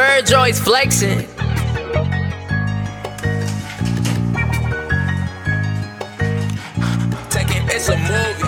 Virg always flexing. It's a movie.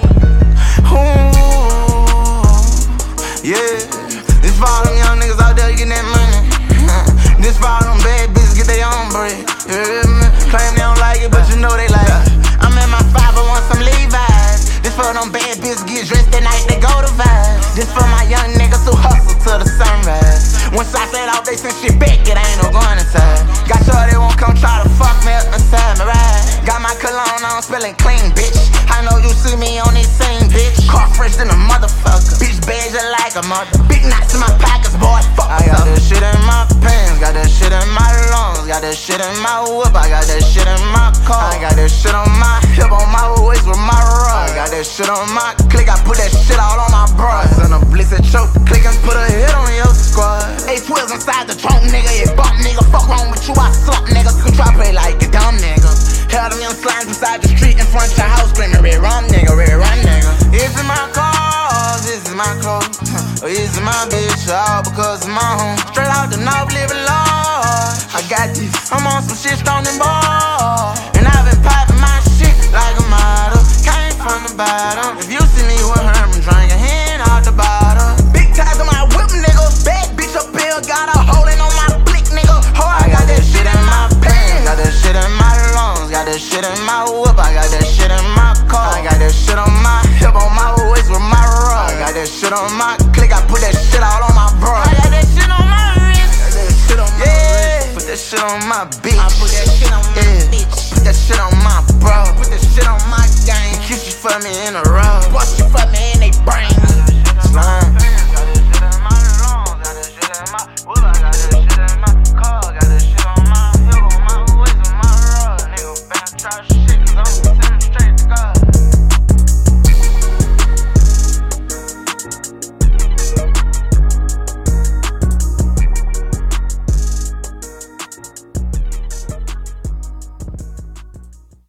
Yeah, this for all them young niggas out there getting that money. This for all them bad bitches get their own bread. Claim they don't like it, but you know they like it. I'm in my 5, I want some Levi's. This for them bad bitches get dressed at night, they go to Vibes. This for my young niggas who hustle till the sunrise. Once I set out, they send shit back, it ain't no going inside. Got sure they won't come try to fuck me up inside my ride. Got my cologne on, spilling clean, bitch. I know you see me on this scene, bitch. Car fresh than a motherfucker. Bitch bad just like a mother. Big knots in my pockets, boy, fuck. I got that shit in my pants, got that shit in my lungs, got that shit in my whip, I got that shit in my car. I got that shit on my hip, on my waist with my rug. I got that shit on my click, I put that shit all on my bra. Send a blitz and choke, click and put a hit on your squad. A12's inside the trunk, nigga, you bump, nigga. Fuck wrong with you, I slump, nigga. You try play like a dumb nigga. Held them young slimes beside the street in front of your house, screaming red rum, nigga, red run, nigga. This is my cars, this is my clothes, this is my bitch, all because of my home. Straight out the north, living large. I got this, I'm on some shit strong and ball. And I've been popping my shit like a model. Came from the bottom. If you see me with her, I'm drinking hand out the bottle. Big ties on my whip, nigga. Bad bitch up here, got a hole in on my blick, nigga. Oh, I got that shit in my pants, got that shit in my lungs, got that shit in my whip, I got that shit in my car. I got that shit on my hip, on my waist with my rug. I got that shit on my click, I put that shit all on my bra. I got that shit on my wrist, got that shit on my wrist. Put that shit on my bitch, I put that shit on my bitch. Put that shit on my bro, put that shit on my gang. Kiss you for me in a